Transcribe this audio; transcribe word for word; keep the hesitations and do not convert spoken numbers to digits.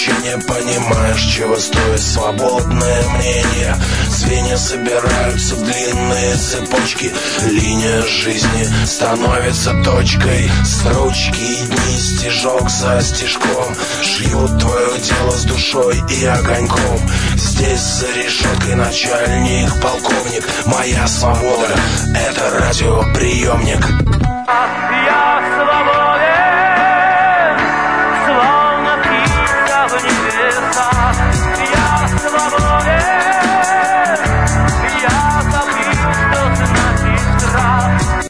вообще не понимаешь, чего стоит свободное мнение. Звенья собираются в длинные цепочки, линия жизни становится точкой. Строчки и дни, стежок за стежком, шьют твое дело с душой и огоньком. Здесь за решеткой начальник, полковник. Моя свобода — это радиоприемник. Я